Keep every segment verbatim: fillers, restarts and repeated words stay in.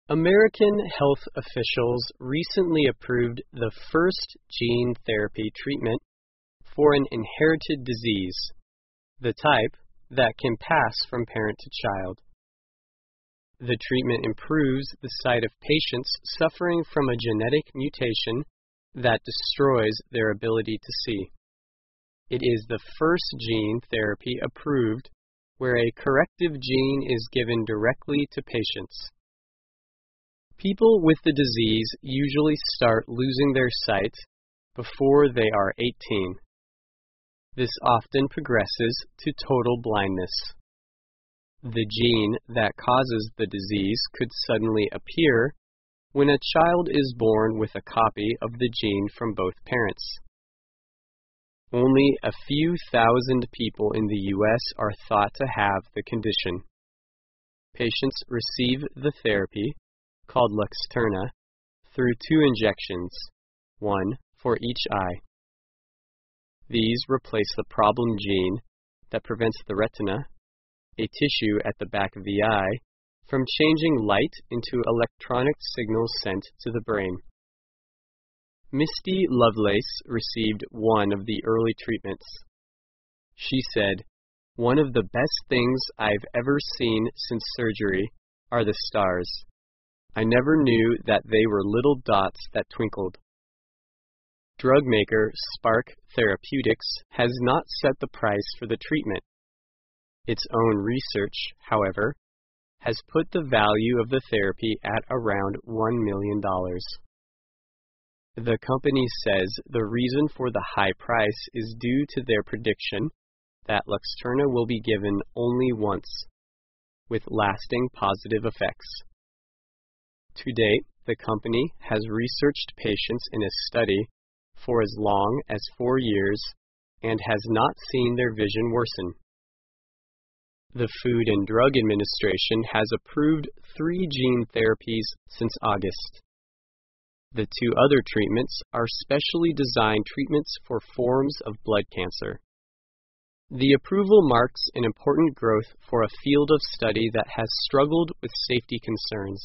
American health officials recently approved the first gene therapy treatment for an inherited disease, the type that can pass from parent to child. The treatment improves the sight of patients suffering from a genetic mutation that destroys their ability to see. It is the first gene therapy approved where a corrective gene is given directly to patients. People with the disease usually start losing their sight before they are eighteen. This often progresses to total blindness. The gene that causes the disease could suddenly appear when a child is born with a copy of the gene from both parents. Only a few thousand people in the U S are thought to have the condition. Patients receive the therapy, called Luxturna, through two injections, one for each eye. These replace the problem gene that prevents the retina, a tissue at the back of the eye, from changing light into electronic signals sent to the brain. Misty Lovelace received one of the early treatments. She said, "One of the best things I've ever seen since surgery are the stars. I never knew that they were little dots that twinkled." Drug maker Spark Therapeutics has not set the price for the treatment. Its own research, however, has put the value of the therapy at around one million dollars. The company says the reason for the high price is due to their prediction that Luxturna will be given only once, with lasting positive effects. To date, the company has researched patients in a study for as long as four years and has not seen their vision worsen. The Food and Drug Administration has approved three gene therapies since August. The two other treatments are specially designed treatments for forms of blood cancer. The approval marks an important growth for a field of study that has struggled with safety concerns.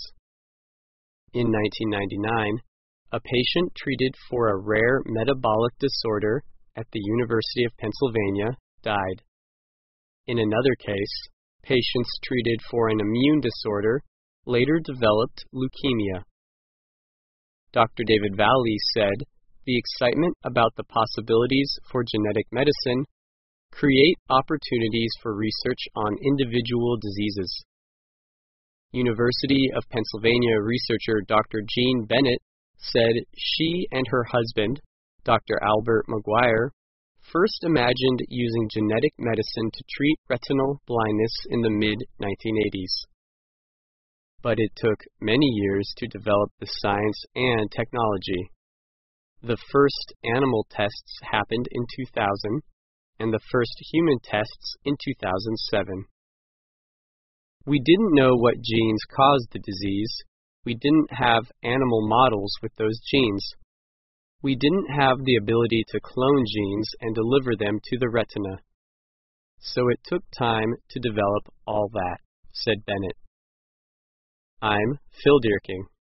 In nineteen ninety-nine, a patient treated for a rare metabolic disorder at the University of Pennsylvania died. In another case, patients treated for an immune disorder later developed leukemia. Doctor David Valle said, "The excitement about the possibilities for genetic medicine create opportunities for research on individual diseases." University of Pennsylvania researcher Doctor Jean Bennett said she and her husband, Doctor Albert McGuire, first imagined using genetic medicine to treat retinal blindness in the mid nineteen eighties. But it took many years to develop the science and technology. The first animal tests happened in two thousand, and the first human tests in two thousand seven. We didn't know what genes caused the disease. We didn't have animal models with those genes. We didn't have the ability to clone genes and deliver them to the retina. So it took time to develop all that, said Bennett. I'm Phil Dierking.